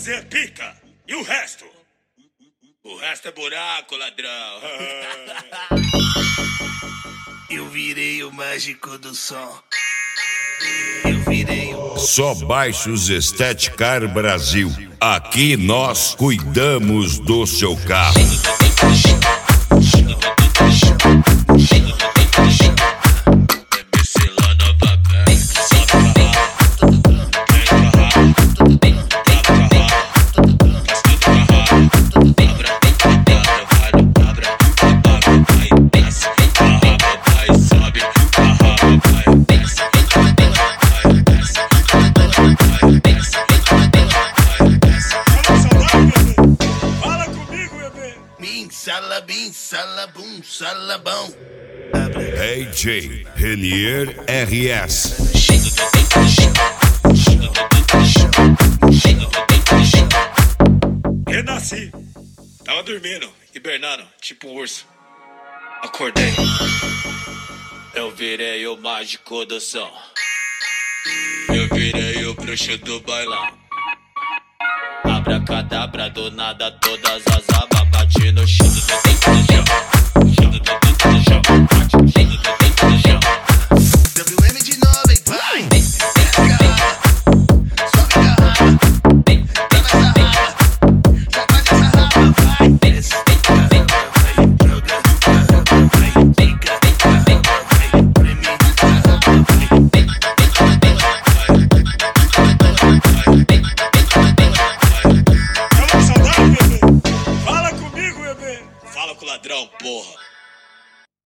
Você é pica. E o resto? O resto é buraco, ladrão. Eu virei o mágico do som. Eu virei o... Só baixos Estética Brasil. Aqui nós cuidamos do seu carro. Salabim, salabum, salabão. AJ Renier RS. Renasci. Tava dormindo, hibernando, tipo um urso. Acordei. Eu virei o mágico do som. Eu virei o bruxo do bailão. Abracadabra, do nada todas as abas bate no chão.